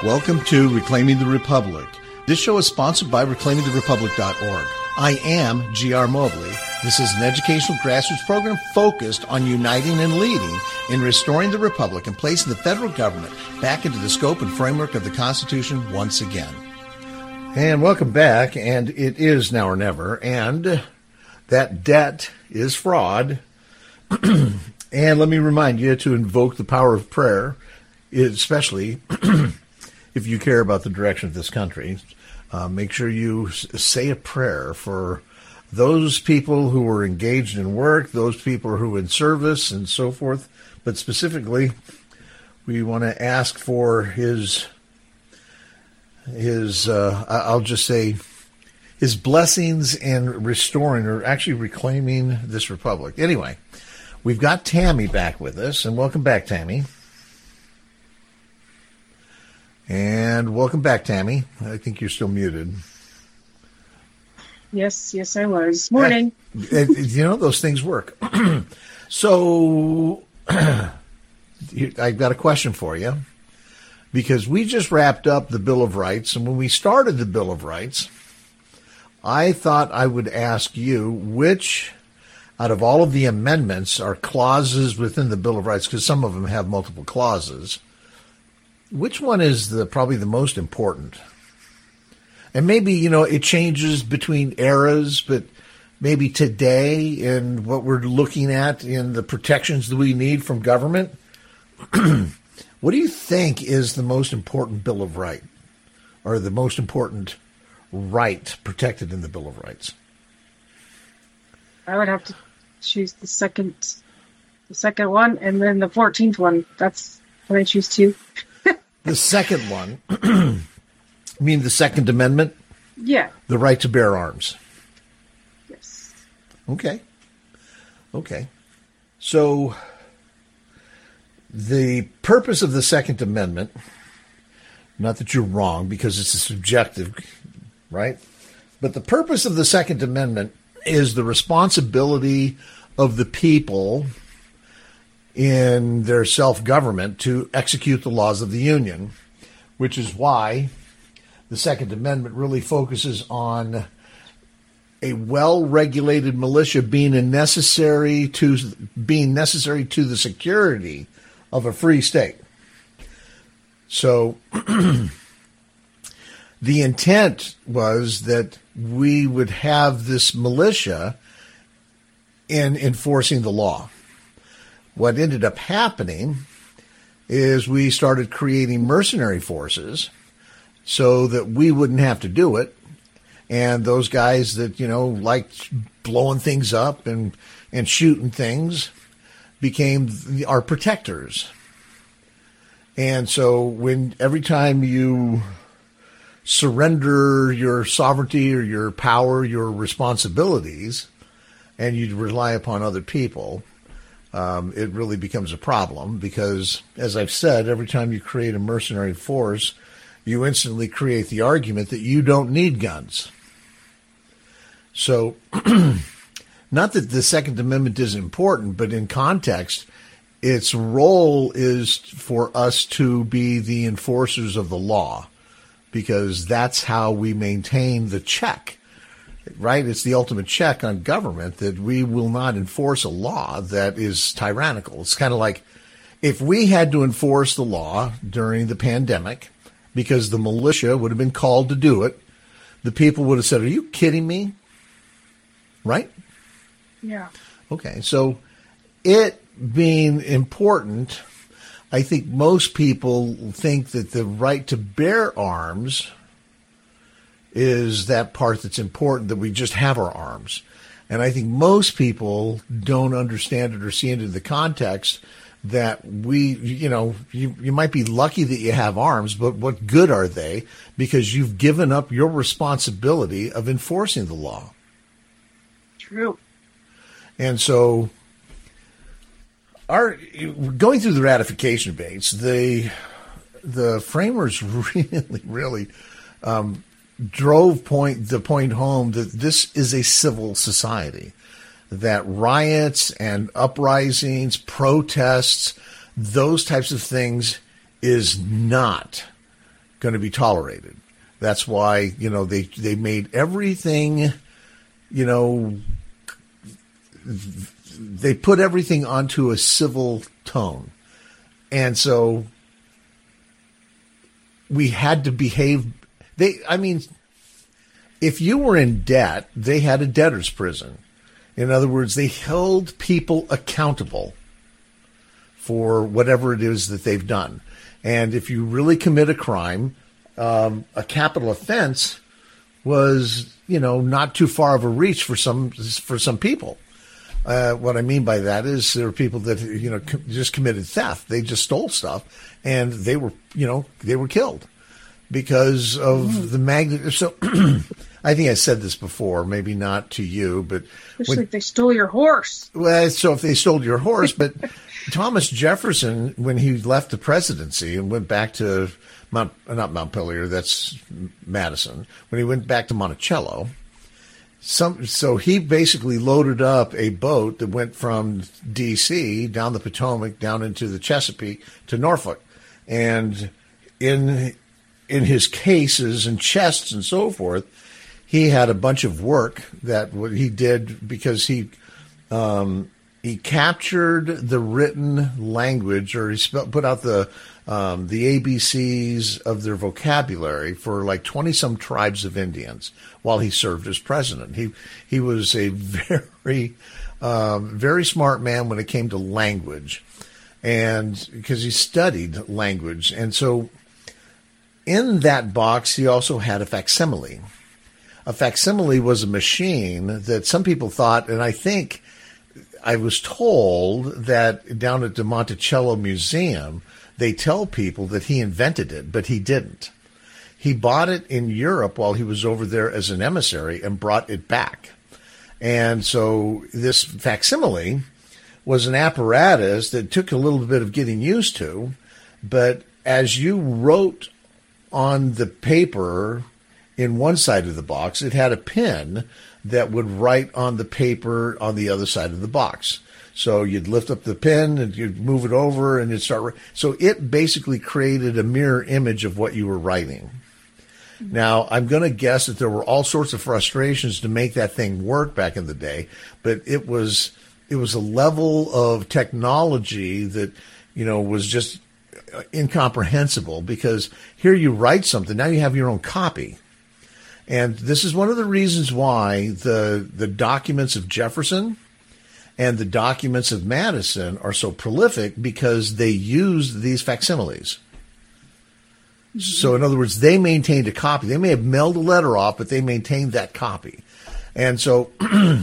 Welcome to Reclaiming the Republic. This show is sponsored by reclaimingtherepublic.org. I am G.R. Mobley. This is an educational grassroots program focused on uniting and leading in restoring the Republic and placing the federal government back into the scope and framework of the Constitution once again. And welcome back, and it is now or never, and that debt is fraud. And let me remind you to invoke the power of prayer, especially if you care about the direction of this country. Make sure you say a prayer for those people who are engaged in work, those people who are in service, and so forth. But specifically, we want to ask for his I'll just say, his blessings in restoring or actually reclaiming this republic. Anyway, we've got Tammy back with us, and welcome back, Tammy. And welcome back, Tammy. I think you're still muted. Yes, I was. Morning. You know, those things work. So, I've got a question for you, because we just wrapped up the Bill of Rights, and when we started the Bill of Rights, I thought I would ask you which, out of all of the amendments, are clauses within the Bill of Rights, because some of them have multiple clauses. Which one is probably the most important? And maybe, you know, it changes between eras, but maybe today and what we're looking at in the protections that we need from government. What do you think is the most important Bill of Rights, or the most important right protected in the Bill of Rights? I would have to choose the second one, and then the 14th one. That's what I choose too. The second one, you mean the Second Amendment? Yeah. The right to bear arms. Yes. Okay. So the purpose of the Second Amendment, not that you're wrong because it's a subjective, right? But the purpose of the Second Amendment is the responsibility of the people in their self-government to execute the laws of the Union, which is why the Second Amendment really focuses on a well-regulated militia being necessary to the security of a free state. So the intent was that we would have this militia in enforcing the law. What ended up happening is we started creating mercenary forces so that we wouldn't have to do it. And those guys that, you know, liked blowing things up and shooting things became our protectors. And so every time you surrender your sovereignty or your power, your responsibilities, and you rely upon other people, it really becomes a problem because, as I've said, every time you create a mercenary force, you instantly create the argument that you don't need guns. So, not that the Second Amendment isn't important, but in context, its role is for us to be the enforcers of the law, because that's how we maintain the check. Right? It's the ultimate check on government that we will not enforce a law that is tyrannical. It's kind of like if we had to enforce the law during the pandemic because the militia would have been called to do it, the people would have said, "Are you kidding me?" Right? Yeah. Okay. So it being important, I think most people think that the right to bear arms is that part that's important, that we just have our arms. And I think most people don't understand it or see into the context that you might be lucky that you have arms, but what good are they? Because you've given up your responsibility of enforcing the law. True. And so going through the ratification debates, the framers really drove the point home that this is a civil society, that riots and uprisings, protests, those types of things is not going to be tolerated. That's why, they made everything, they put everything onto a civil tone. And so we had to behave. If you were in debt, they had a debtor's prison. In other words, they held people accountable for whatever it is that they've done. And if you really commit a crime, a capital offense was, not too far of a reach for some people. What I mean by that is there are people that, just committed theft. They just stole stuff, and they were killed because of the magnitude. So I think I said this before, maybe not to you, but especially if they stole your horse. Well, so if they stole your horse, but Thomas Jefferson, when he left the presidency and went back to not Montpelier, that's Madison, when he went back to Monticello, so he basically loaded up a boat that went from D.C. down the Potomac, down into the Chesapeake to Norfolk. And in his cases and chests and so forth, he had a bunch of work that what he did because he captured the written language, or he put out the ABCs of their vocabulary for like 20-some tribes of Indians while he served as president. He was a very, very smart man when it came to language, and because he studied language. And so in that box, he also had a facsimile. A facsimile was a machine that some people thought, and I think I was told that down at the Monticello Museum, they tell people that he invented it, but he didn't. He bought it in Europe while he was over there as an emissary and brought it back. And so this facsimile was an apparatus that took a little bit of getting used to, but as you wrote on the paper in one side of the box, it had a pen that would write on the paper on the other side of the box. So you'd lift up the pen and you'd move it over and it'd start. So it basically created a mirror image of what you were writing. Now, I'm going to guess that there were all sorts of frustrations to make that thing work back in the day, but it was a level of technology that, was just incomprehensible, because here you write something, now you have your own copy. And this is one of the reasons why the documents of Jefferson and the documents of Madison are so prolific, because they used these facsimiles. Mm-hmm. So in other words, they maintained a copy. They may have mailed a letter off, but they maintained that copy. And so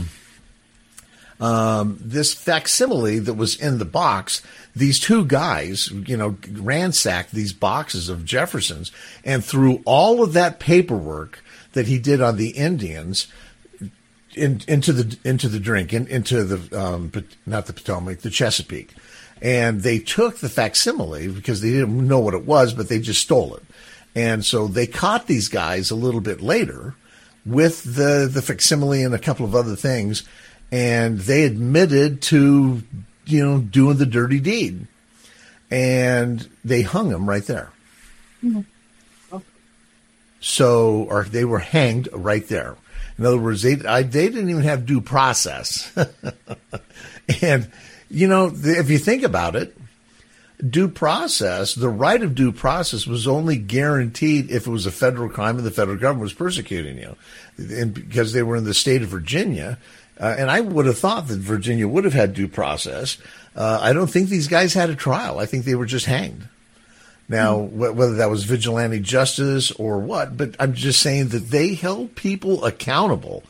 this facsimile that was in the box, these two guys, ransacked these boxes of Jefferson's, and threw all of that paperwork that he did on the Indians into the drink, into the not the Potomac, the Chesapeake. And they took the facsimile because they didn't know what it was, but they just stole it. And so they caught these guys a little bit later with the facsimile and a couple of other things, and they admitted to, doing the dirty deed. And they hung them right there. Mm-hmm. So, or they were hanged right there. In other words, they didn't even have due process. And, if you think about it, due process, the right of due process was only guaranteed if it was a federal crime and the federal government was persecuting you. And because they were in the state of Virginia, and I would have thought that Virginia would have had due process. I don't think these guys had a trial. I think they were just hanged. Now, whether that was vigilante justice or what, but I'm just saying that they held people accountable.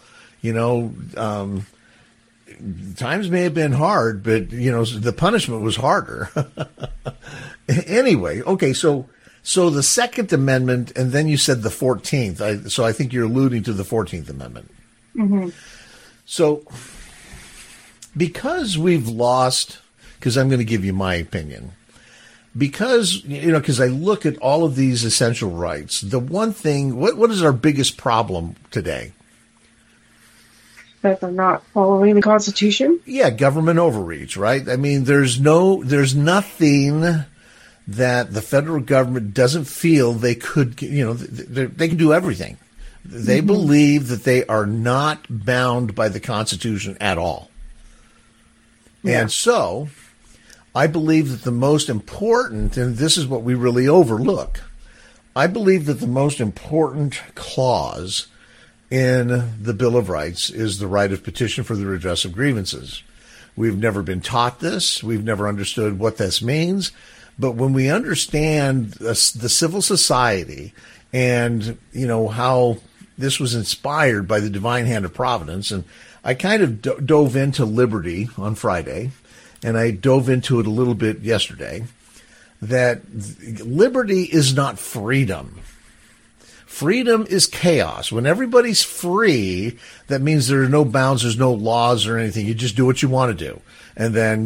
Times may have been hard, but, the punishment was harder. Anyway, okay, so the Second Amendment, and then you said the 14th. So I think you're alluding to the 14th Amendment. Mm-hmm. So because we've lost, because I'm going to give you my opinion, because I look at all of these essential rights, the one thing, what is our biggest problem today? That they're not following the Constitution? Yeah, government overreach, right? I mean, there's nothing that the federal government doesn't feel they could, they can do everything. They believe that they are not bound by the Constitution at all. Yeah. And so I believe that the most important, and this is what we really overlook, I believe that the most important clause in the Bill of Rights is the right of petition for the redress of grievances. We've never been taught this. We've never understood what this means. But when we understand the civil society and, how this was inspired by the divine hand of providence, and I kind of dove into liberty on Friday, and I dove into it a little bit yesterday, that liberty is not freedom. Freedom is chaos. When everybody's free, that means there are no bounds, there's no laws or anything. You just do what you want to do. And then,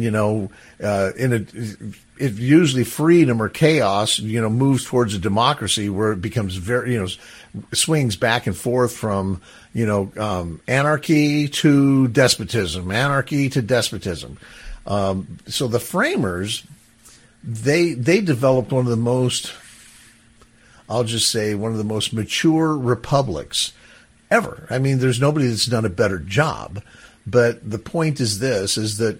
it usually freedom or chaos, moves towards a democracy where it becomes very, swings back and forth from, anarchy to despotism, So the framers, they developed one of the most, I'll just say, one of the most mature republics ever. I mean, there's nobody that's done a better job. But the point is this, is that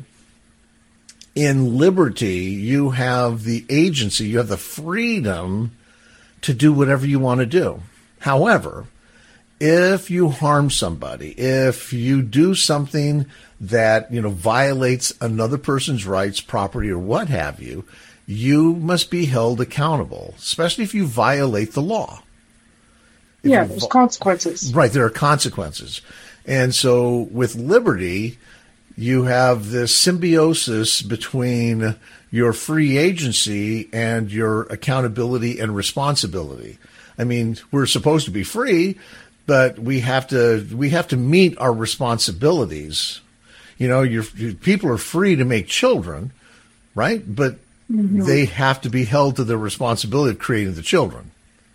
in liberty, you have the agency, you have the freedom to do whatever you want to do. However, if you harm somebody, if you do something that, violates another person's rights, property, or what have you, you must be held accountable, especially if you violate the law. There's consequences. Right, there are consequences. And so with liberty, you have this symbiosis between your free agency and your accountability and responsibility. I mean, we're supposed to be free, but we have to meet our responsibilities. People are free to make children, right? But they have to be held to the responsibility of creating the children.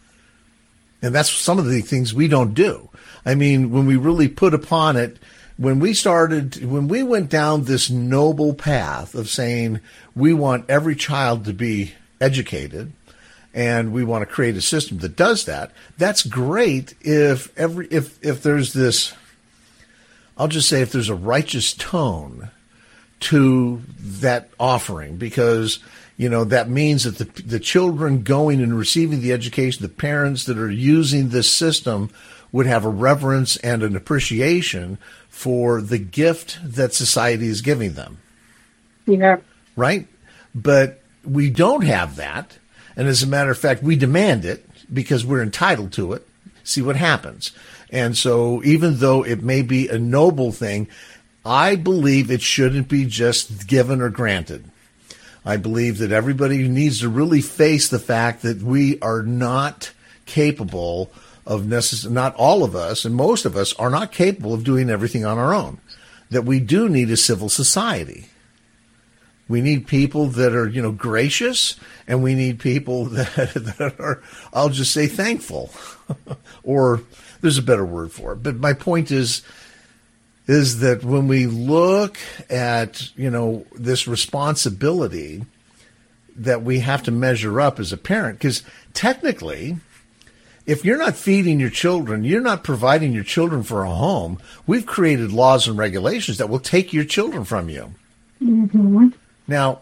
And that's some of the things we don't do. I mean, when we really put upon it, when we went down this noble path of saying we want every child to be educated and we want to create a system that does that, that's great if there's this, I'll just say, if there's a righteous tone to that offering, because that means that the children going and receiving the education, the parents that are using this system would have a reverence and an appreciation for the gift that society is giving them. Yeah. Right? But we don't have that. And as a matter of fact, we demand it because we're entitled to it. See what happens. And so even though it may be a noble thing, I believe it shouldn't be just given or granted. I believe that everybody needs to really face the fact that we are not capable of not all of us, and most of us are not capable of doing everything on our own. That we do need a civil society. We need people that are, gracious, and we need people that are, I'll just say, thankful. Or there's a better word for it. But my point is that when we look at, this responsibility that we have to measure up as a parent, because technically, if you're not feeding your children, you're not providing your children for a home, we've created laws and regulations that will take your children from you. Mm-hmm. Now,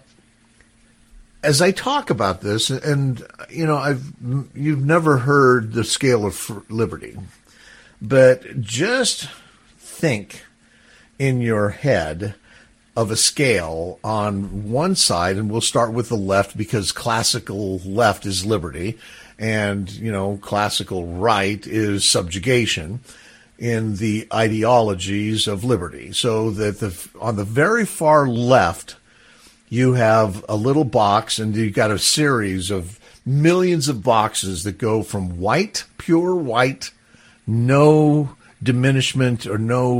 as I talk about this, and, you've never heard the scale of liberty, but just think in your head of a scale on one side, and we'll start with the left because classical left is liberty, and, classical right is subjugation in the ideologies of liberty. So that on the very far left, you have a little box, and you've got a series of millions of boxes that go from white, pure white, no diminishment or no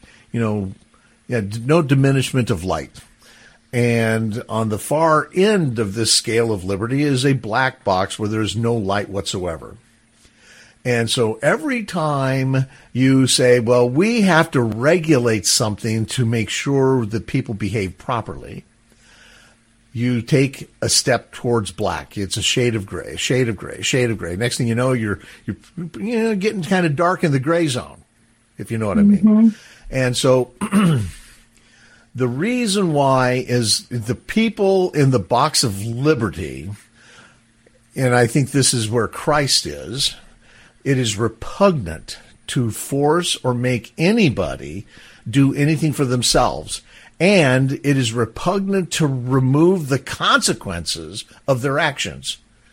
diminishment of light. And on the far end of this scale of liberty is a black box where there's no light whatsoever. And so every time you say, well, we have to regulate something to make sure that people behave properly, you take a step towards black. It's a shade of gray, shade of gray, shade of gray. Next thing you know, you're getting kind of dark in the gray zone, if you know what I mean. And so the reason why is the people in the box of liberty, and I think this is where Christ is, it is repugnant to force or make anybody do anything for themselves. And it is repugnant to remove the consequences of their actions.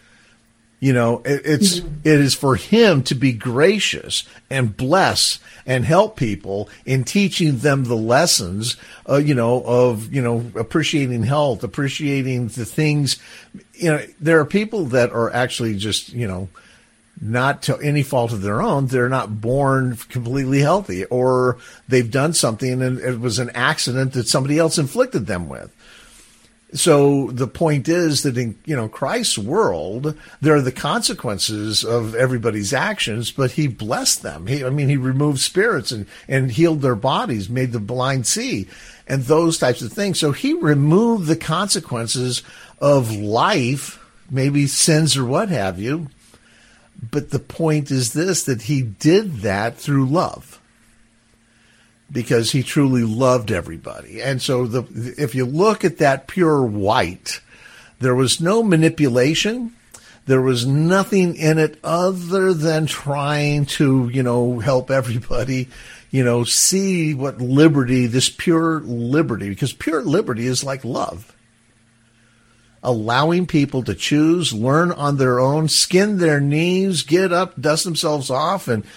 It is for him to be gracious and bless and help people in teaching them the lessons, of appreciating health, appreciating the things. There are people that are actually just, not to any fault of their own. They're not born completely healthy, or they've done something and it was an accident that somebody else inflicted them with. So the point is that in, Christ's world, there are the consequences of everybody's actions, but he blessed them. He removed spirits and healed their bodies, made the blind see, and those types of things. So he removed the consequences of life, maybe sins or what have you. But the point is this, that he did that through love, because he truly loved everybody. And so if you look at that pure white, there was no manipulation. There was nothing in it other than trying to, help everybody, see what liberty, this pure liberty, because pure liberty is like love. Allowing people to choose, learn on their own, skin their knees, get up, dust themselves off, and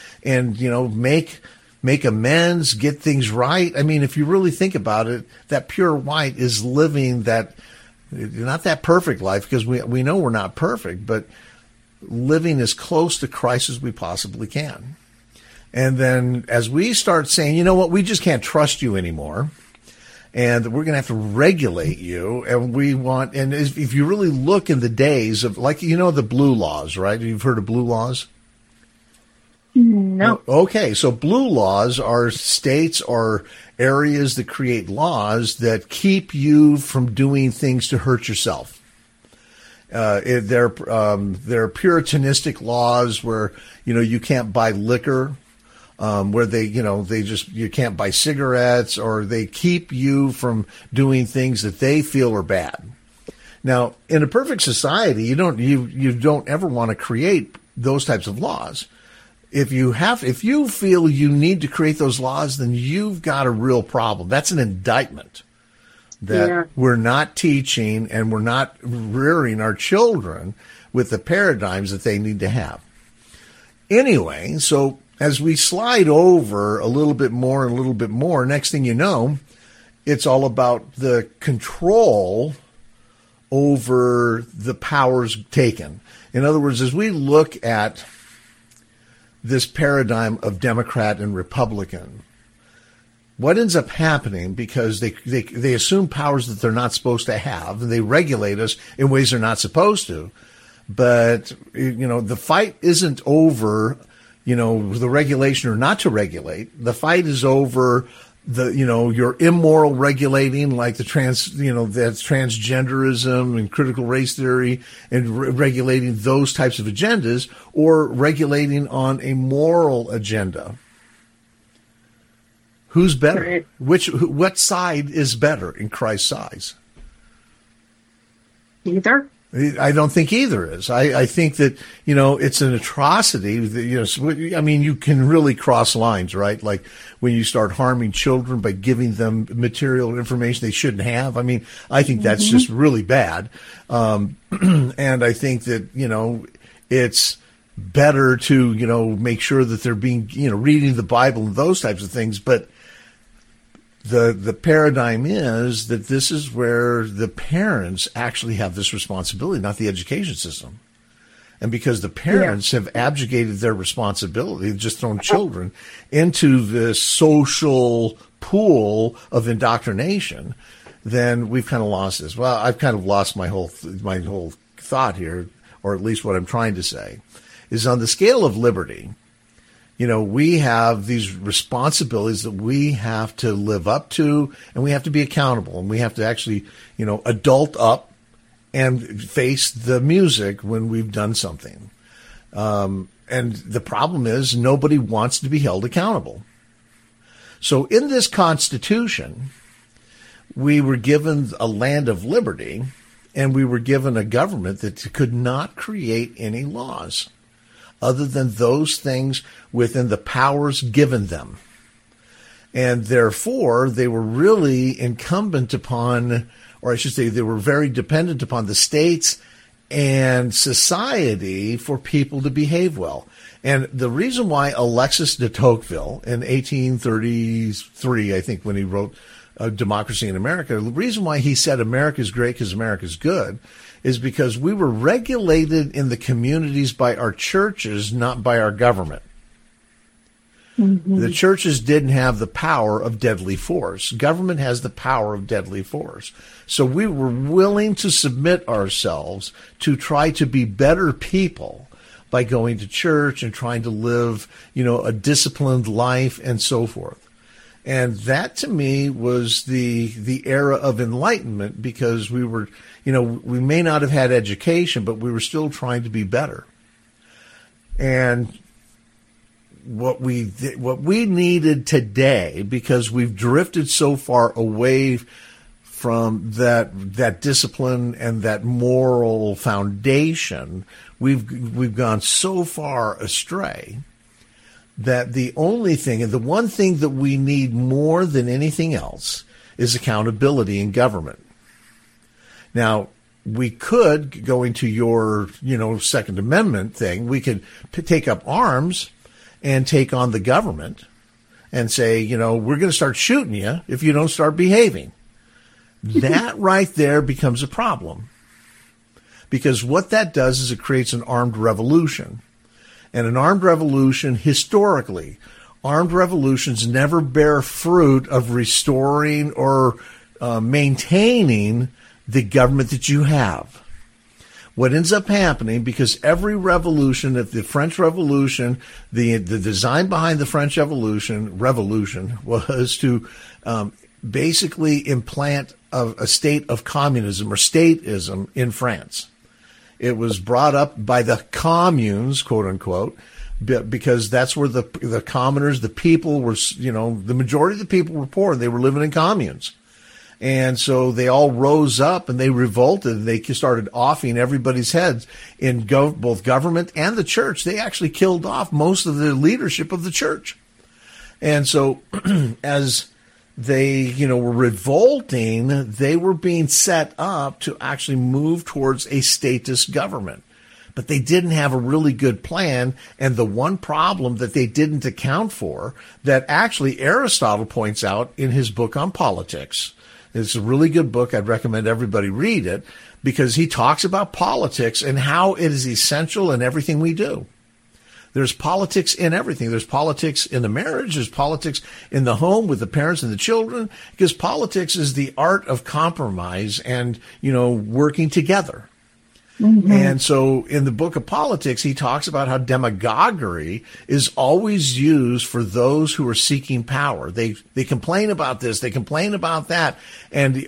make amends, get things right. I mean, if you really think about it, that pure white is living that, not that perfect life, because we know we're not perfect, but living as close to Christ as we possibly can. And then as we start saying, you know what, we just can't trust you anymore, and we're going to have to regulate you, and if you really look in the days of, the blue laws, right? You've heard of blue laws? No. Okay, so blue laws are states or areas that create laws that keep you from doing things to hurt yourself. They're puritanistic laws where, you can't buy liquor, where you can't buy cigarettes, or they keep you from doing things that they feel are bad. Now, in a perfect society, you don't ever want to create those types of laws. If you feel you need to create those laws, then you've got a real problem. That's an indictment that we're not teaching and we're not rearing our children with the paradigms that they need to have. Anyway, so as we slide over a little bit more and a little bit more, next thing you know, it's all about the control over the powers taken. In other words, as we look at this paradigm of Democrat and Republican, what ends up happening, because they assume powers that they're not supposed to have, and they regulate us in ways they're not supposed to. But, the fight isn't over, the regulation or not to regulate. The fight is over your immoral regulating, like that's transgenderism and critical race theory, and regulating those types of agendas, or regulating on a moral agenda. Who's better? Right. What side is better in Christ's eyes? Either. I don't think either is. I think that, it's an atrocity. You can really cross lines, right? Like when you start harming children by giving them material information they shouldn't have. I think that's just really bad. And I think that, it's better to, make sure that they're being, reading the Bible and those types of things. But the paradigm is that this is where the parents actually have this responsibility, not the education system. And because the parents have abjugated their responsibility, they've just thrown children into this social pool of indoctrination, then we've kind of lost this. Well, I've kind of lost my whole thought here, or at least what I'm trying to say, is on the scale of liberty. We have these responsibilities that we have to live up to, and we have to be accountable, and we have to actually, adult up and face the music when we've done something. And the problem is nobody wants to be held accountable. So in this Constitution, we were given a land of liberty, and we were given a government that could not create any laws other than those things within the powers given them. And therefore, they were really incumbent upon, or I should say, they were very dependent upon the states and society for people to behave well. And the reason why Alexis de Tocqueville in 1833, I think, when he wrote Democracy in America, the reason why he said America's great because America's good is because we were regulated in the communities by our churches, not by our government. Mm-hmm. The churches didn't have the power of deadly force. Government has the power of deadly force. So we were willing to submit ourselves to try to be better people by going to church and trying to live, a disciplined life and so forth. And that to me was the era of enlightenment, because we were, we may not have had education, but we were still trying to be better. And what we needed today, because we've drifted so far away from that discipline and that moral foundation, we've gone so far astray that the only thing, and the one thing that we need more than anything else, is accountability in government. Now, we could, going to your, Second Amendment thing, we could take up arms and take on the government and say, we're going to start shooting you if you don't start behaving. That right there becomes a problem. Because what that does is it creates an armed revolution. And an armed revolution, historically, armed revolutions never bear fruit of restoring or maintaining the government that you have. What ends up happening, because every revolution, if the French Revolution, the design behind the French Revolution was to basically implant a state of communism or statism in France. It was brought up by the communes, quote unquote, because that's where the commoners, the people were, the majority of the people were poor. They were living in communes. And so they all rose up and they revolted. And they started offing everybody's heads in both government and the church. They actually killed off most of the leadership of the church. And so as they, were revolting, they were being set up to actually move towards a statist government. But they didn't have a really good plan. And the one problem that they didn't account for, that actually Aristotle points out in his book on politics. It's a really good book. I'd recommend everybody read it, because he talks about politics and how it is essential in everything we do. There's politics in everything. There's politics in the marriage. There's politics in the home with the parents and the children, because politics is the art of compromise and, working together. Mm-hmm. And so in the book of politics, he talks about how demagoguery is always used for those who are seeking power. They complain about this, they complain about that, and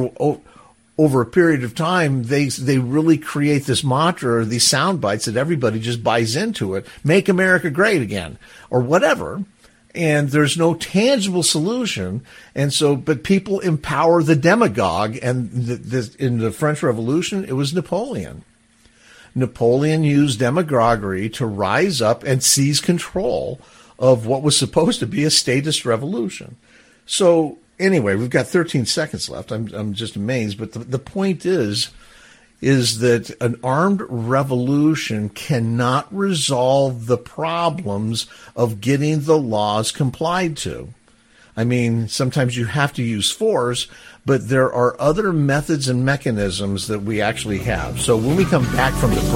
over a period of time, they really create this mantra or these sound bites that everybody just buys into it. Make America great again, or whatever. And there's no tangible solution. And so, but people empower the demagogue. And in the French Revolution, it was Napoleon. Napoleon used demagoguery to rise up and seize control of what was supposed to be a statist revolution. So anyway, we've got 13 seconds left. I'm just amazed. But the point is that an armed revolution cannot resolve the problems of getting the laws complied to. I mean, sometimes you have to use force, but there are other methods and mechanisms that we actually have. So when we come back from the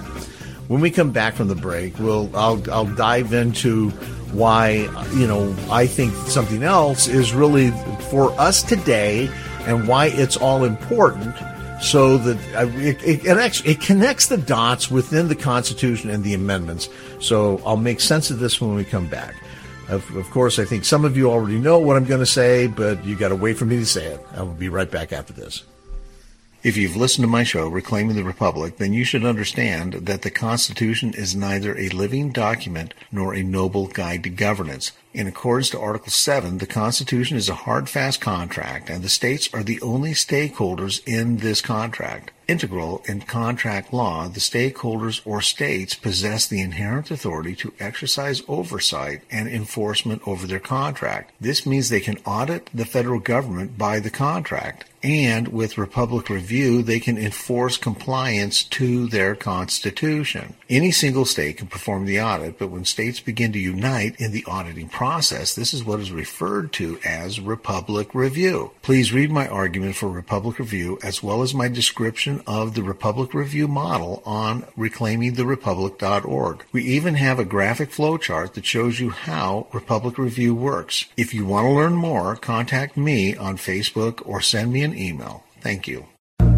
break, I'll dive into why, I think something else is really for us today and why it's all important, so that it connects the dots within the Constitution and the amendments. So I'll make sense of this when we come back. Of course, I think some of you already know what I'm going to say, but you got to wait for me to say it. I will be right back after this. If you've listened to my show, Reclaiming the Republic, then you should understand that the Constitution is neither a living document nor a noble guide to governance. In accordance to Article 7, the Constitution is a hard, fast contract, and the states are the only stakeholders in this contract. Integral in contract law, the stakeholders or states possess the inherent authority to exercise oversight and enforcement over their contract. This means they can audit the federal government by the contract, and with Republic Review, they can enforce compliance to their Constitution. Any single state can perform the audit, but when states begin to unite in the auditing process, this is what is referred to as Republic Review. Please read my argument for Republic Review as well as my description of the Republic Review model on reclaimingtherepublic.org. We even have a graphic flowchart that shows you how Republic Review works. If you want to learn more, contact me on Facebook or send me an email. Thank you.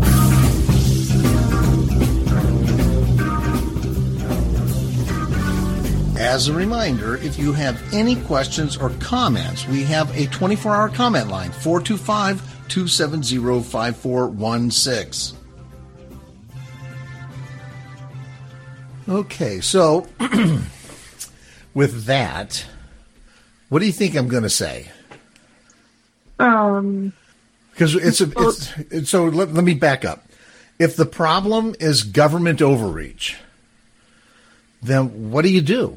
As a reminder, if you have any questions or comments, we have a 24-hour comment line, 425-270-5416. Okay, so with that, what do you think I'm going to say? Because so let me back up. If the problem is government overreach, then what do?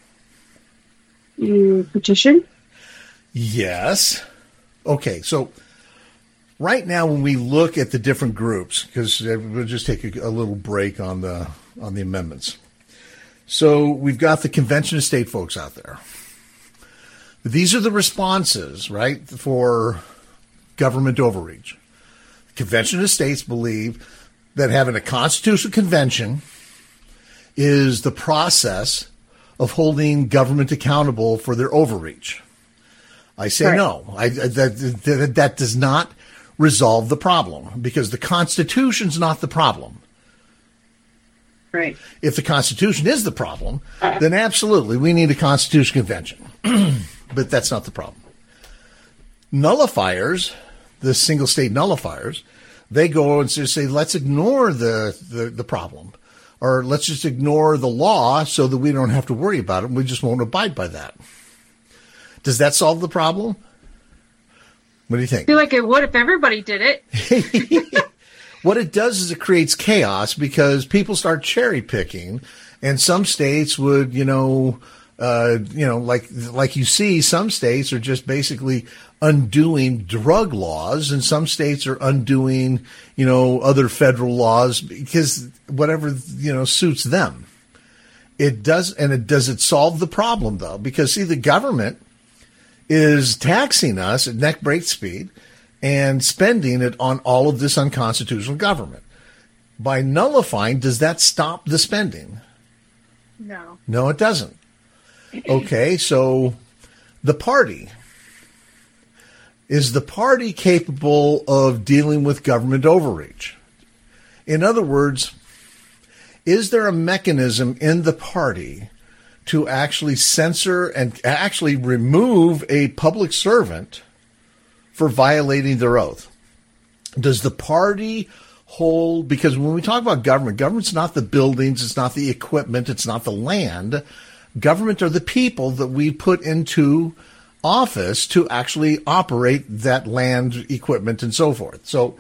You petition? Yes. Okay, so right now when we look at the different groups, because we'll just take a little break on the amendments. So we've got the Convention of State folks out there. These are the responses, right, for government overreach. The Convention of States believe that having a constitutional convention is the process of holding government accountable for their overreach. I say right. No. That does not resolve the problem because the Constitution's not the problem. Right. If the Constitution is the problem, then absolutely we need a Constitutional Convention. But that's not the problem. Nullifiers, the single state nullifiers, they go and say, let's ignore the problem. Or let's just ignore the law so that we don't have to worry about it. We just won't abide by that. Does that solve the problem? What do you think? I feel like it would if everybody did it. What it does is it creates chaos because people start cherry picking, and some states would, like you see, some states are just basically undoing drug laws, and some states are undoing, other federal laws because whatever, suits them. Does it solve the problem though? Because see, the government is taxing us at neck break speed and spending it on all of this unconstitutional government. By nullifying, does that stop the spending? No. No, it doesn't. Okay, so the party. Is the party capable of dealing with government overreach? In other words, is there a mechanism in the party to actually censor and actually remove a public servant for violating their oath? Does the party hold, because when we talk about government's not the buildings, it's not the equipment, it's not the land. Government are the people that we put into office to actually operate that land, equipment, and so forth. So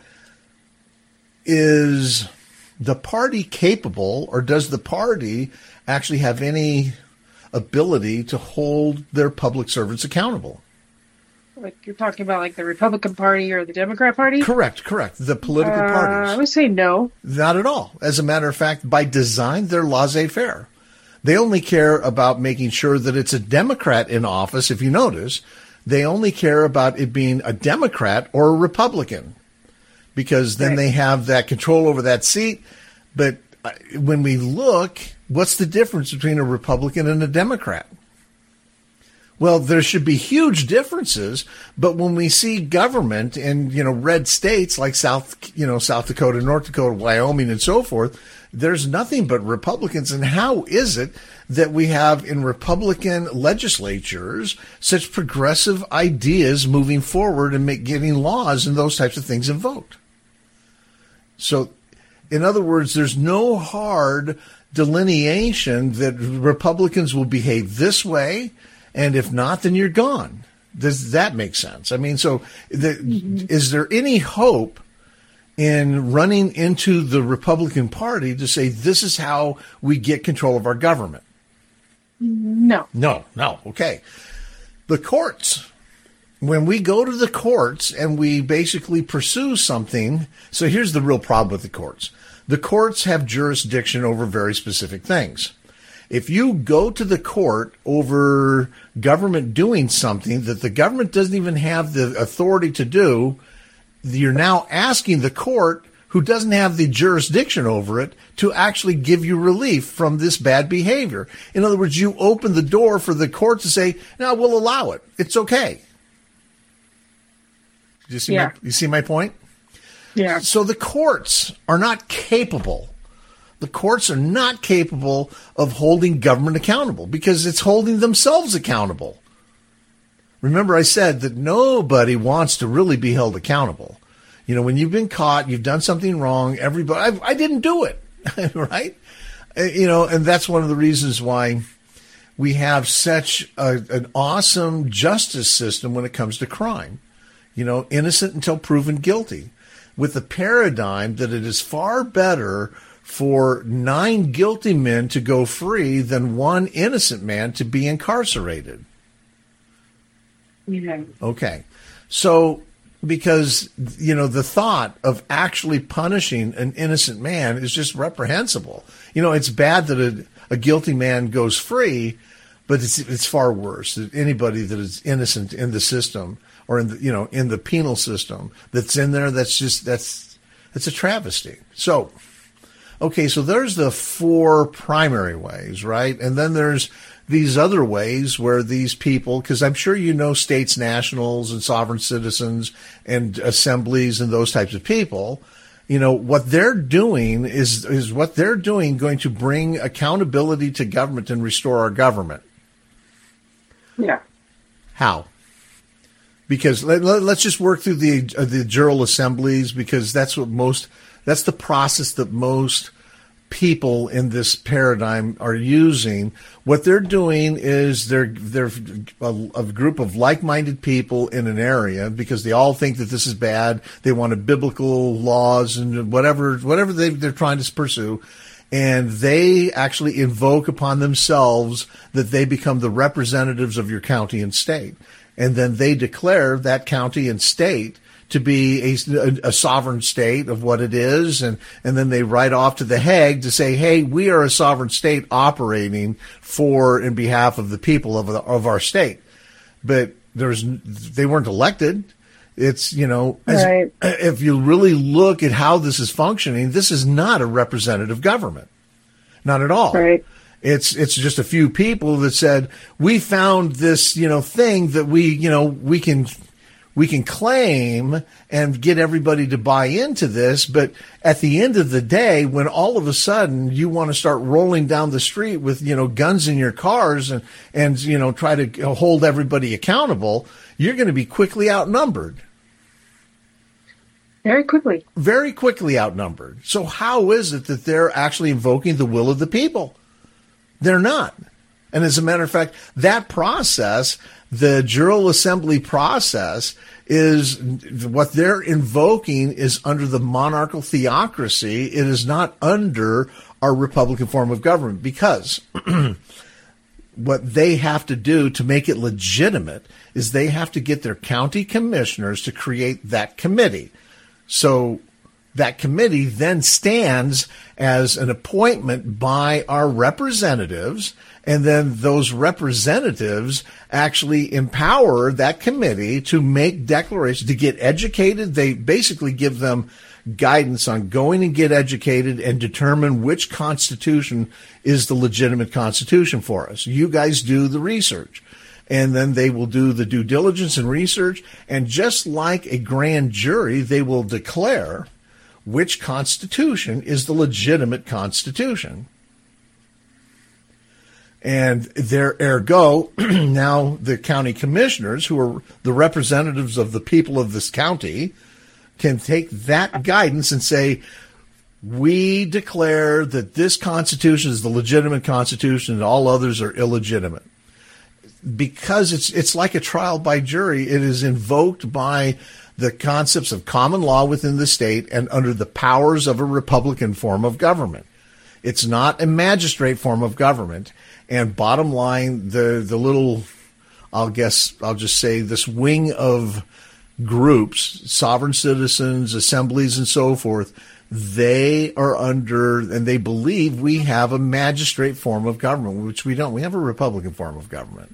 is the party capable, or does the party actually have any ability to hold their public servants accountable? Like you're talking about like the Republican Party or the Democrat Party? Correct. The political parties. I would say no. Not at all. As a matter of fact, by design, they're laissez-faire. They only care about making sure that it's a Democrat in office. If you notice, they only care about it being a Democrat or a Republican because then they have that control over that seat. But when we look, what's the difference between a Republican and a Democrat? Well, there should be huge differences, but when we see government in, red states like South Dakota, North Dakota, Wyoming, and so forth, there's nothing but Republicans. And how is it that we have in Republican legislatures such progressive ideas moving forward and getting laws and those types of things invoked? So, in other words, there's no hard delineation that Republicans will behave this way, and if not, then you're gone. Does that make sense? I mean, so is there any hope in running into the Republican Party to say this is how we get control of our government? No. No. Okay. The courts. When we go to the courts and we basically pursue something, so here's the real problem with the courts. The courts have jurisdiction over very specific things. If you go to the court over government doing something that the government doesn't even have the authority to do, you're now asking the court, who doesn't have the jurisdiction over it, to actually give you relief from this bad behavior. In other words, you open the door for the court to say, no, we'll allow it. It's okay. You see my point? Yeah. So the courts are not capable. The courts are not capable of holding government accountable because it's holding themselves accountable. Remember, I said that nobody wants to really be held accountable. You know, when you've been caught, you've done something wrong, everybody, I didn't do it, right? You know, and that's one of the reasons why we have such an awesome justice system when it comes to crime. You know, innocent until proven guilty, with the paradigm that it is far better for 9 guilty men to go free than 1 innocent man to be incarcerated. Yeah. Okay. So, because, you know, the thought of actually punishing an innocent man is just reprehensible. You know, it's bad that a guilty man goes free, but it's far worse that anybody that is innocent in the system or in the penal system that's in there, that's a travesty. So, okay, so there's the 4 primary ways, right? And then there's these other ways where these people, because I'm sure you know states nationals and sovereign citizens and assemblies and those types of people, you know, what they're doing is what they're doing going to bring accountability to government and restore our government. Yeah. How? Because let's just work through the general assemblies, because that's the process that most people in this paradigm are using. What they're doing is they're a group of like-minded people in an area because they all think that this is bad. They want biblical laws and whatever they're trying to pursue. And they actually invoke upon themselves that they become the representatives of your county and state. And then they declare that county and state to be a sovereign state of what it is. And then they write off to The Hague to say, hey, we are a sovereign state operating for in behalf of the people of our state. But they weren't elected. It's, you know, right. If you really look at how this is functioning, this is not a representative government. Not at all. Right. It's just a few people that said, we found this, you know, thing that we can claim and get everybody to buy into this. But at the end of the day, when all of a sudden you want to start rolling down the street with, you know, guns in your cars and you know, try to hold everybody accountable, you're going to be quickly outnumbered. Very quickly. Very quickly outnumbered. So how is it that they're actually invoking the will of the people? They're not. And as a matter of fact, that process, the General Assembly process, is what they're invoking is under the monarchical theocracy. It is not under our Republican form of government, because what they have to do to make it legitimate is they have to get their county commissioners to create that committee. So that committee then stands as an appointment by our representatives, and then those representatives actually empower that committee to make declarations, to get educated. They basically give them guidance on going and get educated and determine which constitution is the legitimate constitution for us. You guys do the research. And then they will do the due diligence and research. And just like a grand jury, they will declare which constitution is the legitimate constitution. And ergo, now the county commissioners, who are the representatives of the people of this county, can take that guidance and say, We declare that this Constitution is the legitimate Constitution and all others are illegitimate. Because it's like a trial by jury, it is invoked by the concepts of common law within the state and under the powers of a Republican form of government. It's not a magistrate form of government. And bottom line, the little, I'll just say this wing of groups, sovereign citizens, assemblies, and so forth, they are under, and they believe we have a magistrate form of government, which we don't. We have a Republican form of government.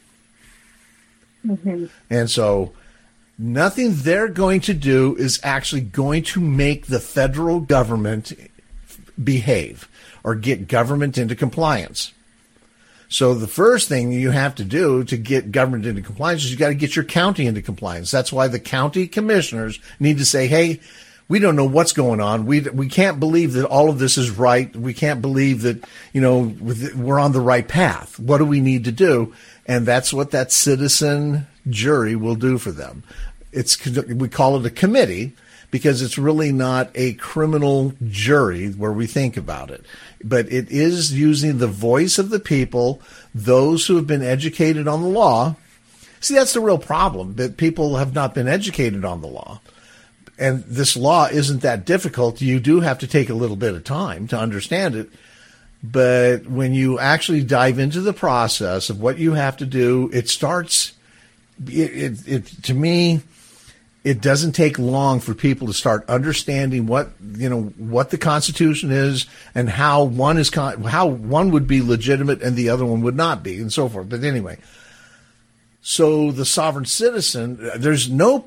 Mm-hmm. And so nothing they're going to do is actually going to make the federal government behave or get government into compliance. So the first thing you have to do to get government into compliance is you got to get your county into compliance. That's why the county commissioners need to say, hey, we don't know what's going on. We can't believe that all of this is right. We can't believe that, we're on the right path. What do we need to do? And that's what that citizen jury will do for them. We call it a committee because it's really not a criminal jury where we think about it. But it is using the voice of the people, those who have been educated on the law. See, that's the real problem, that people have not been educated on the law. And this law isn't that difficult. You do have to take a little bit of time to understand it. But when you actually dive into the process of what you have to do, it starts, to me, it doesn't take long for people to start understanding what the Constitution is and how one would be legitimate and the other one would not be, and so forth. But anyway, so the sovereign citizen, there's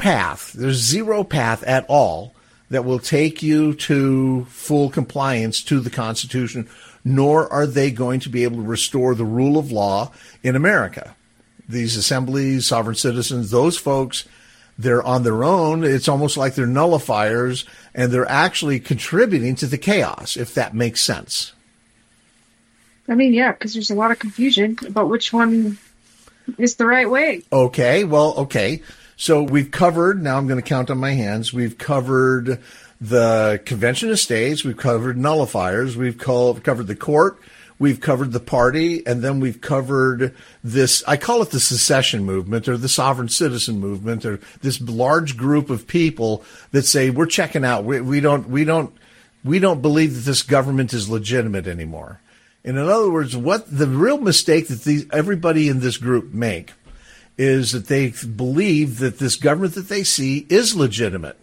zero path at all that will take you to full compliance to the Constitution, nor are they going to be able to restore the rule of law in America. These assemblies, sovereign citizens, those folks, they're on their own. It's almost like they're nullifiers, and they're actually contributing to the chaos, if that makes sense. I mean, yeah, because there's a lot of confusion about which one is the right way. Okay. So we've covered, now I'm going to count on my hands, we've covered the Convention of States, we've covered nullifiers, we've covered the court, we've covered the party, and then we've covered this, I call it the secession movement or the sovereign citizen movement, or this large group of people that say, we're checking out. We don't believe that this government is legitimate anymore. And in other words, what the real mistake that everybody in this group make is that they believe that this government that they see is legitimate.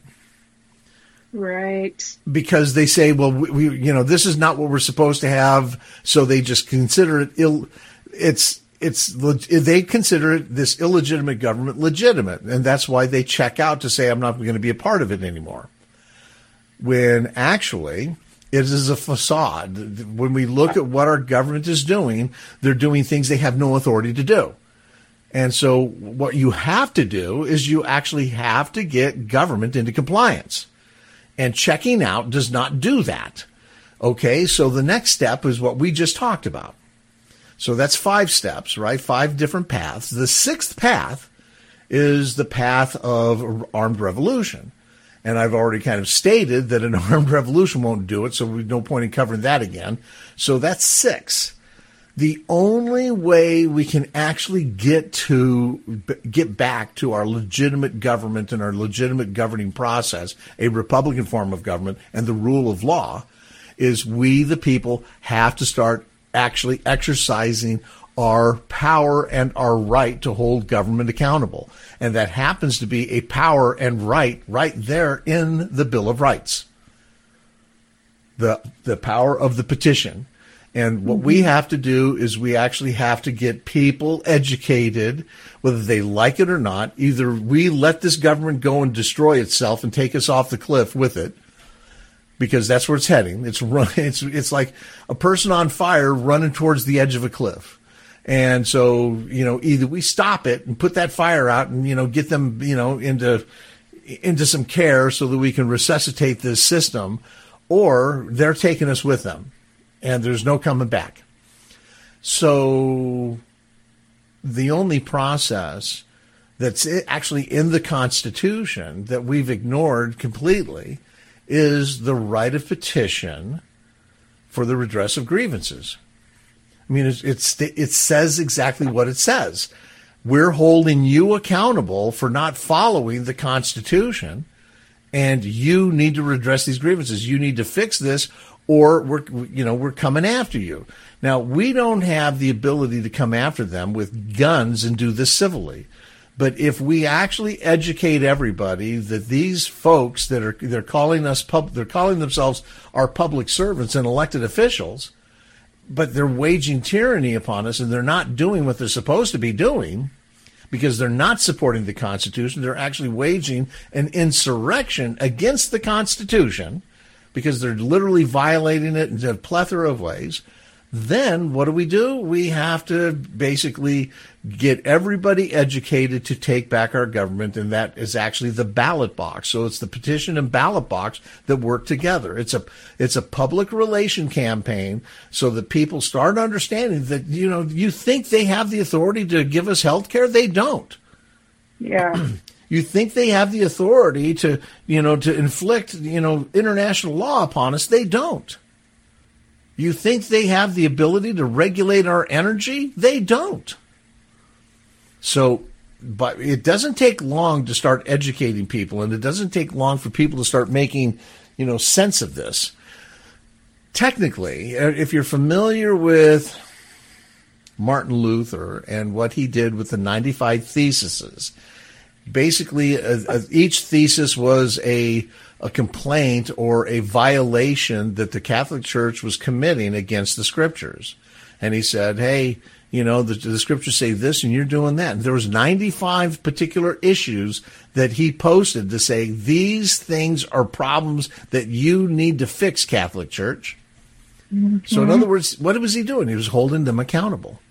Right. Because they say, well, we this is not what we're supposed to have, so they just consider it they consider it, this illegitimate government, legitimate, and that's why they check out to say, I'm not going to be a part of it anymore. When actually, it is a facade. When we look at what our government is doing, they're doing things they have no authority to do. And so what you have to do is you actually have to get government into compliance. And checking out does not do that. Okay, so the next step is what we just talked about. So that's 5 steps, right? 5 different paths. The 6th path is the path of armed revolution. And I've already kind of stated that an armed revolution won't do it, so there's no point in covering that again. So that's 6. The only way we can actually get back to our legitimate government and our legitimate governing process, a Republican form of government and the rule of law, is we, the people, have to start actually exercising our power and our right to hold government accountable. And that happens to be a power and right there in the Bill of Rights. The power of the petition. And what we have to do is we actually have to get people educated, whether they like it or not. Either we let this government go and destroy itself and take us off the cliff with it, because that's where it's heading. It's like a person on fire running towards the edge of a cliff. And so, either we stop it and put that fire out and, get them, into some care so that we can resuscitate this system, or they're taking us with them. And there's no coming back. So the only process that's actually in the Constitution that we've ignored completely is the right of petition for the redress of grievances. I mean, it says exactly what it says. We're holding you accountable for not following the Constitution, and you need to redress these grievances. You need to fix this, or we're coming after you. Now, we don't have the ability to come after them with guns and do this civilly. But if we actually educate everybody that these folks they're calling themselves our public servants and elected officials, but they're waging tyranny upon us, and they're not doing what they're supposed to be doing because they're not supporting the Constitution. They're actually waging an insurrection against the Constitution because they're literally violating it in a plethora of ways. Then what do? We have to basically get everybody educated to take back our government, and that is actually the ballot box. So it's the petition and ballot box that work together. It's a public relation campaign so that people start understanding that, you think they have the authority to give us health care? They don't. Yeah. You think they have the authority to inflict, international law upon us? They don't. You think they have the ability to regulate our energy? They don't. So, but it doesn't take long to start educating people, and it doesn't take long for people to start making, sense of this. Technically, if you're familiar with Martin Luther and what he did with the 95 Theses, basically each thesis was a complaint or a violation that the Catholic Church was committing against the Scriptures. And he said, hey, the Scriptures say this and you're doing that. And there was 95 particular issues that he posted to say, these things are problems that you need to fix, Catholic Church. Mm-hmm. So in other words, what was he doing? He was holding them accountable.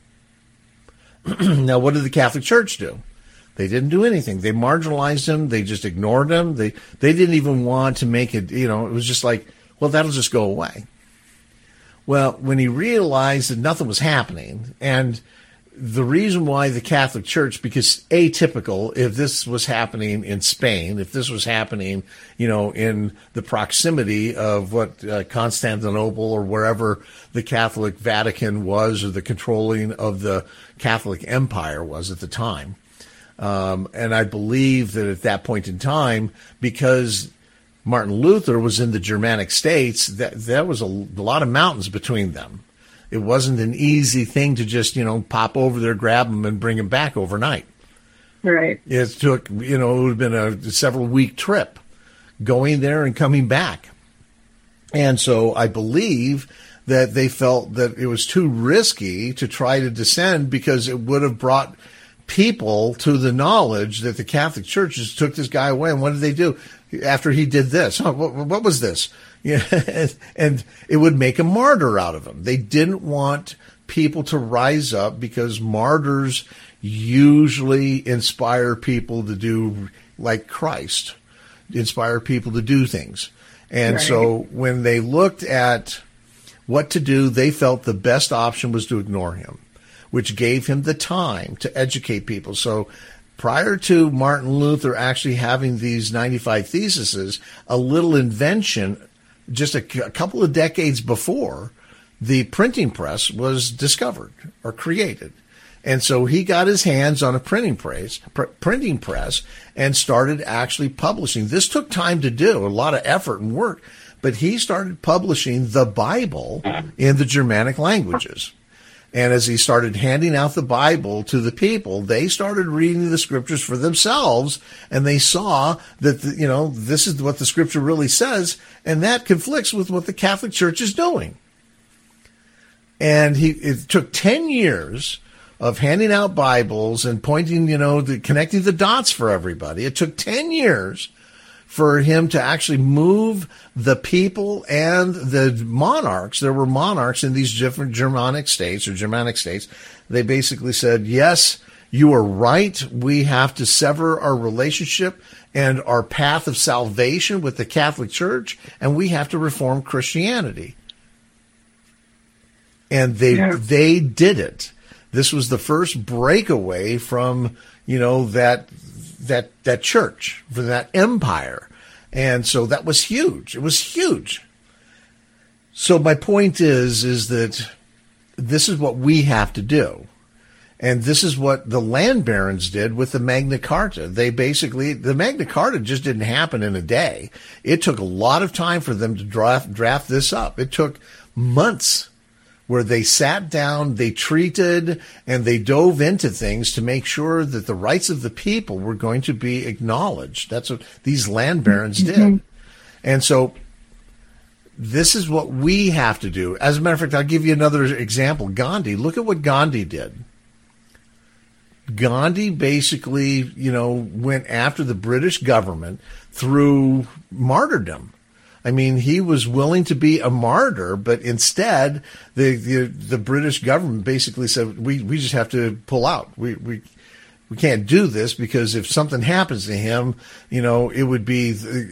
Now, what did the Catholic Church do? They didn't do anything. They marginalized him. They just ignored him. They didn't even want to make it, it was just like, well, that'll just go away. Well, when he realized that nothing was happening, and the reason why the Catholic Church, because atypical, if this was happening in Spain, if this was happening, in the proximity of what Constantinople or wherever the Catholic Vatican was, or the controlling of the Catholic Empire was at the time. And I believe that at that point in time, because Martin Luther was in the Germanic states, that there was a lot of mountains between them. It wasn't an easy thing to just, pop over there, grab them, and bring them back overnight. Right. It took, it would have been a several-week trip going there and coming back. And so I believe that they felt that it was too risky to try to descend because it would have brought people to the knowledge that the Catholic Church just took this guy away. And what did they do after he did this? What was this? Yeah, and it would make a martyr out of him. They didn't want people to rise up because martyrs usually inspire people to do like Christ, inspire people to do things. And right. So when they looked at what to do, they felt the best option was to ignore him, which gave him the time to educate people. So prior to Martin Luther actually having these 95 Theses, a little invention just a couple of decades before, the printing press was discovered or created. And so he got his hands on a printing press and started actually publishing. This took time to do, a lot of effort and work, but he started publishing the Bible in the Germanic languages. And as he started handing out the Bible to the people, they started reading the Scriptures for themselves, and they saw that, this is what the Scripture really says, and that conflicts with what the Catholic Church is doing. And it took 10 years of handing out Bibles and pointing, connecting the dots for everybody. It took 10 years for him to actually move the people and the monarchs. There were monarchs in these different Germanic states. They basically said, yes, you are right. We have to sever our relationship and our path of salvation with the Catholic Church, and we have to reform Christianity. And they did it. This was the first breakaway from, that church, from that empire. And so that was huge. It was huge. So my point is that this is what we have to do. And this is what the land barons did with the Magna Carta. The Magna Carta just didn't happen in a day. It took a lot of time for them to draft this up. It took months where they sat down, they treated, and they dove into things to make sure that the rights of the people were going to be acknowledged. That's what these land barons did. And so this is what we have to do. As a matter of fact, I'll give you another example. Gandhi, look at what Gandhi did. Gandhi basically, went after the British government through martyrdom. I mean, he was willing to be a martyr, but instead, the British government basically said, we just have to pull out. We can't do this because if something happens to him, it would be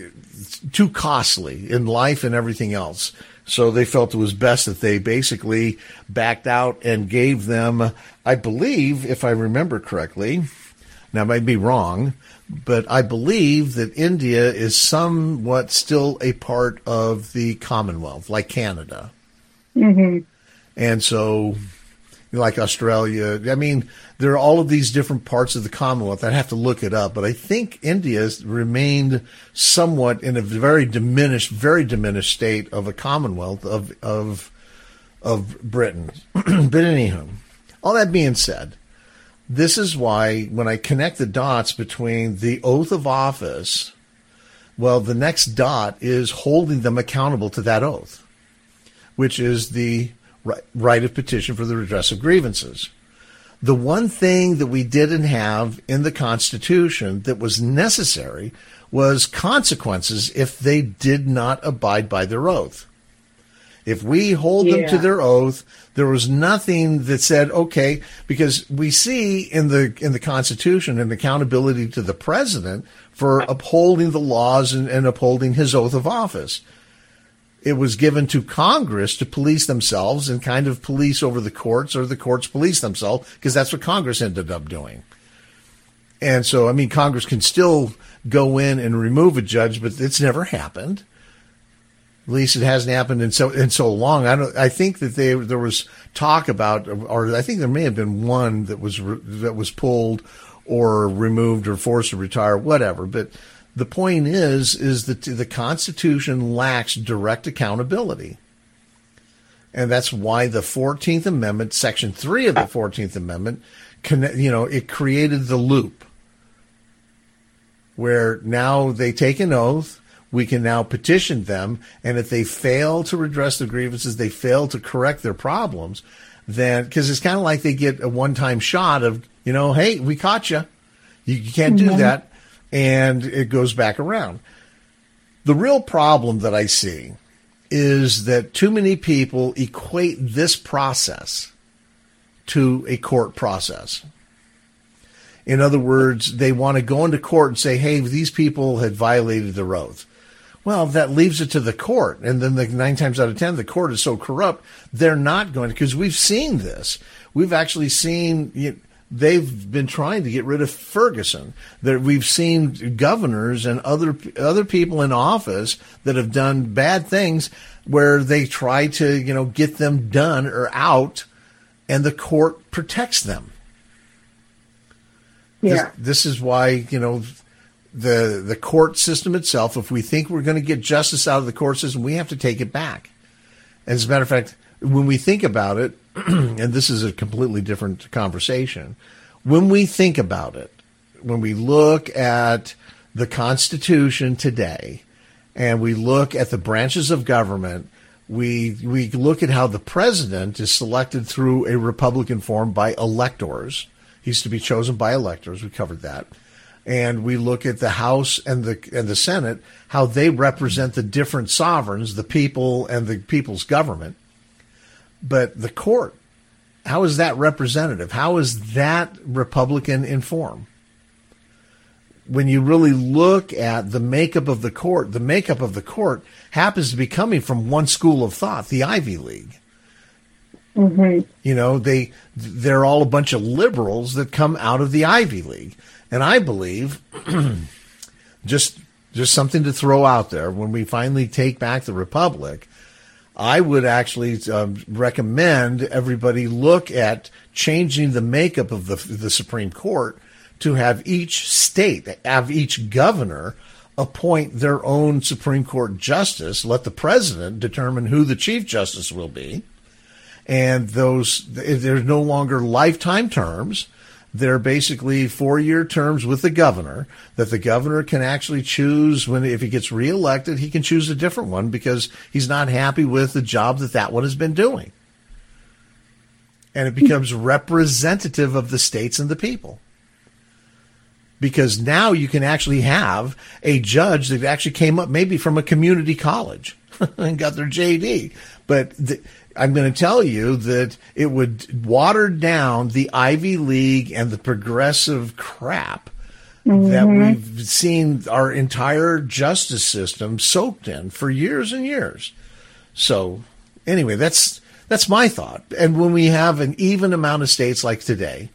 too costly in life and everything else. So they felt it was best that they basically backed out and gave them, I believe, if I remember correctly, now I might be wrong, but I believe that India is somewhat still a part of the Commonwealth, like Canada. Mm-hmm. And so, like Australia, I mean, there are all of these different parts of the Commonwealth. I'd have to look it up, but I think India has remained somewhat in a very diminished state of a Commonwealth of Britain. But anyhow, all that being said, this is why when I connect the dots between the oath of office, well, the next dot is holding them accountable to that oath, which is the right of petition for the redress of grievances. The one thing that we didn't have in the Constitution that was necessary was consequences if they did not abide by their oath. If we hold them to their oath, there was nothing that said, okay, because we see in the Constitution an accountability to the president for upholding the laws and upholding his oath of office. It was given to Congress to police themselves and kind of police over the courts, or the courts police themselves, because that's what Congress ended up doing. And so, I mean, Congress can still go in and remove a judge, but it's never happened. At least it hasn't happened in so long. I think that there was talk about, or I think there may have been one that was pulled or removed or forced to retire, whatever. But the point is that the Constitution lacks direct accountability. And that's why the 14th Amendment, Section 3 of the 14th Amendment, it created the loop where now they take an oath, we can now petition them, and if they fail to redress the grievances, they fail to correct their problems, then, because it's kind of like they get a one-time shot of, hey, we caught you. You can't do that. And it goes back around. The real problem that I see is that too many people equate this process to a court process. In other words, they want to go into court and say, hey, these people had violated their oath. Well, that leaves it to the court. And then 9 times out of 10, the court is so corrupt, they're not going to, because we've seen this. We've actually seen, they've been trying to get rid of Ferguson. We've seen governors and other people in office that have done bad things where they try to, get them done or out, and the court protects them. Yeah. This is why, the court system itself, if we think we're going to get justice out of the court system, we have to take it back. As a matter of fact, when we think about it, and this is a completely different conversation, when we think about it, when we look at the Constitution today, and we look at the branches of government, we look at how the president is selected through a Republican form by electors. He used to be chosen by electors. We covered that. And we look at the House and the Senate, how they represent the different sovereigns, the people and the people's government. But the court, how is that representative? How is that Republican in form? When you really look at the makeup of the court happens to be coming from one school of thought, the Ivy League. Mm-hmm. They're all a bunch of liberals that come out of the Ivy League. And I believe, just Just something to throw out there. When we finally take back the republic, I would actually recommend everybody look at changing the makeup of the Supreme Court to have each state, have each governor appoint their own Supreme Court justice, let the president determine who the chief justice will be. And there's no longer lifetime terms. They're basically 4-year terms with the governor, that the governor can actually choose if he gets reelected, he can choose a different one because he's not happy with the job that one has been doing. And it becomes representative of the states and the people. Because now you can actually have a judge that actually came up maybe from a community college and got their JD. But I'm going to tell you that it would water down the Ivy League and the progressive crap that we've seen our entire justice system soaked in for years and years. So anyway, that's my thought. And when we have an even amount of states like today,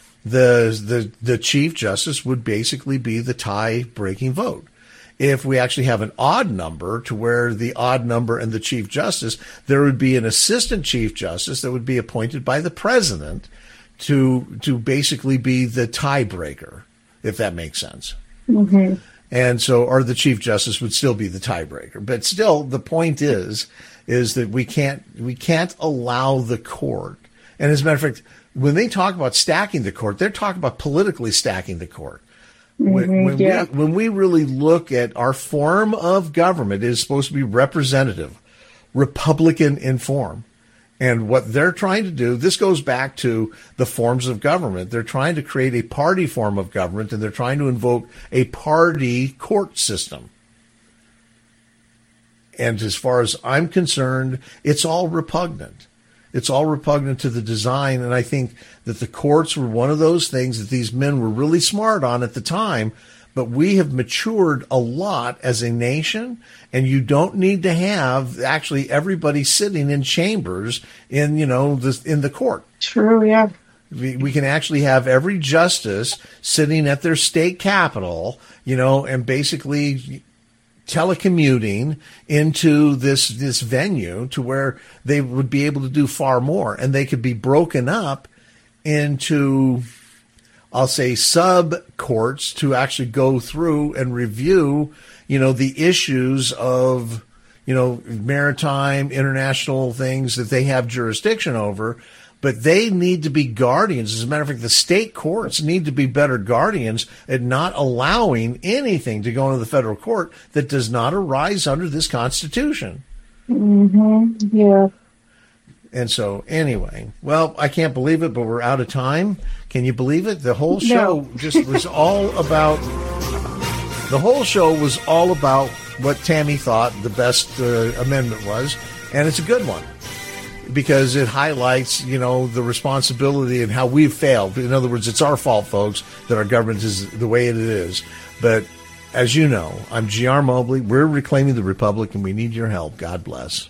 the chief justice would basically be the tie-breaking vote. If we actually have an odd number to where the odd number and the chief justice, there would be an assistant chief justice that would be appointed by the president to basically be the tiebreaker, if that makes sense. Mm-hmm. And so, or the chief justice would still be the tiebreaker. But still, the point is that we can't allow the court. And as a matter of fact, when they talk about stacking the court, they're talking about politically stacking the court. When we really look at our form of government, it is supposed to be representative, Republican in form. And what they're trying to do, this goes back to the forms of government. They're trying to create a party form of government, and they're trying to invoke a party court system. And as far as I'm concerned, it's all repugnant. It's all repugnant to the design, and I think that the courts were one of those things that these men were really smart on at the time, but we have matured a lot as a nation, and you don't need to have actually everybody sitting in chambers in the court. True, yeah. We can actually have every justice sitting at their state capital, and basically telecommuting into this venue to where they would be able to do far more, and they could be broken up into, I'll say, sub courts to actually go through and review, the issues of, maritime, international things that they have jurisdiction over. But they need to be guardians. As a matter of fact, the state courts need to be better guardians at not allowing anything to go into the federal court that does not arise under this Constitution. Mm-hmm. Yeah. And so, anyway, well, I can't believe it, but we're out of time. Can you believe it? The whole show just was all about. The whole show was all about what Tammy thought the best amendment was, and it's a good one. Because it highlights, the responsibility and how we've failed. In other words, it's our fault, folks, that our government is the way it is. But as you know, I'm G.R. Mobley. We're reclaiming the Republic, and we need your help. God bless.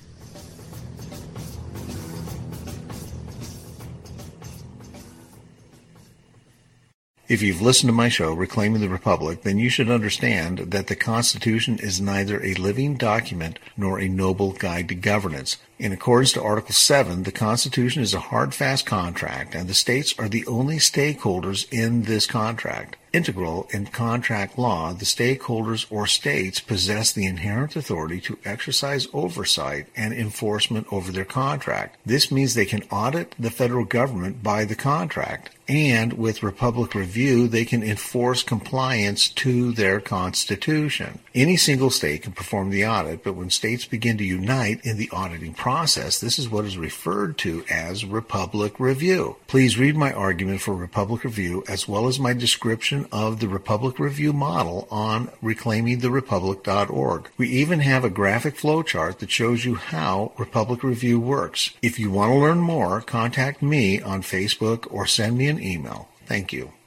If you've listened to my show, Reclaiming the Republic, then you should understand that the Constitution is neither a living document nor a noble guide to governance. In accordance to Article 7, the Constitution is a hard, fast contract, and the states are the only stakeholders in this contract. Integral in contract law, the stakeholders or states possess the inherent authority to exercise oversight and enforcement over their contract. This means they can audit the federal government by the contract, and with Republic Review, they can enforce compliance to their Constitution. Any single state can perform the audit, but when states begin to unite in the auditing process, this is what is referred to as Republic Review. Please read my argument for Republic Review as well as my description of the Republic Review model on reclaimingtherepublic.org. We even have a graphic flowchart that shows you how Republic Review works. If you want to learn more, contact me on Facebook or send me an email. Thank you.